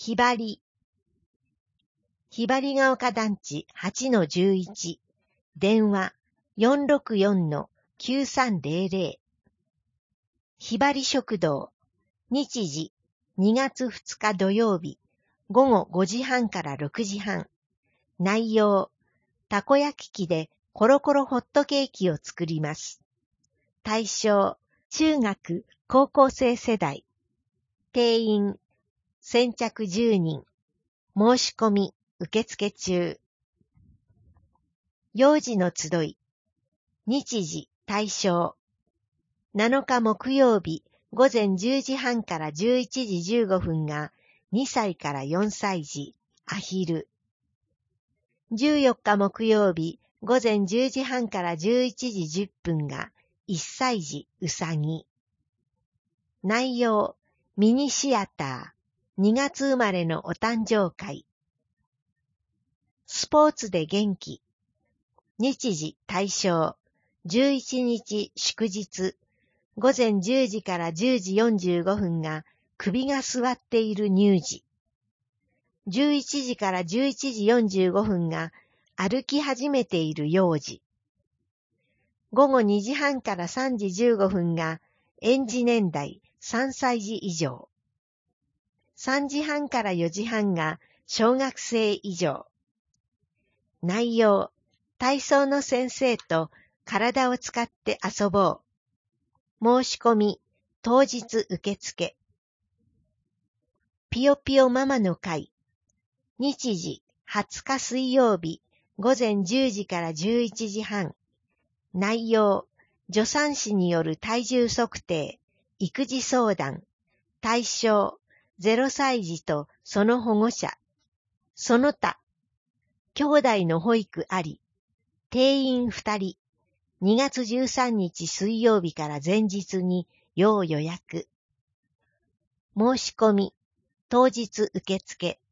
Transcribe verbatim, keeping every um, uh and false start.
ひばり。ひばりが丘団地 はちのじゅういち。電話 よんろくよんのきゅうさんぜろぜろ。ひばり食堂。日時にがつふつか土曜日ごごごじはんからろくじはん。内容、たこ焼き器でコロコロホットケーキを作ります。対象、中学、高校生世代。定員、先着じゅうにん。申し込み、受付中。幼児の集い。日時、対象。なのか木曜日、ごぜんじゅうじはんからじゅういちじじゅうごふんがにさいからよんさい児、アヒル。じゅうよっか木曜日、ごぜんじゅうじはんからじゅういちじじゅっぷんがいっさい児、うさぎ。内容、ミニシアター、にがつ生まれのお誕生会。スポーツで元気。日時、対象。じゅういちにち祝日。ごぜんじゅうじからじゅうじよんじゅうごふんが首が座っている乳児。じゅういちじからじゅういちじよんじゅうごふんが歩き始めている幼児。ごごにじはんからさんじじゅうごふんが園児年代さんさい児以上。さんじはんからよじはんが小学生以上。内容、体操の先生と体を使って遊ぼう。申し込み、当日受付。ぴよぴよママの会。日時、はつか水曜日、ごぜんじゅうじからじゅういちじはん。内容、助産師による体重測定、育児相談。対象、ぜろさい児とその保護者。その他、兄弟の保育あり。定員ふたり。にがつじゅうさんにち水曜日から前日に要予約。申し込み、当日受付。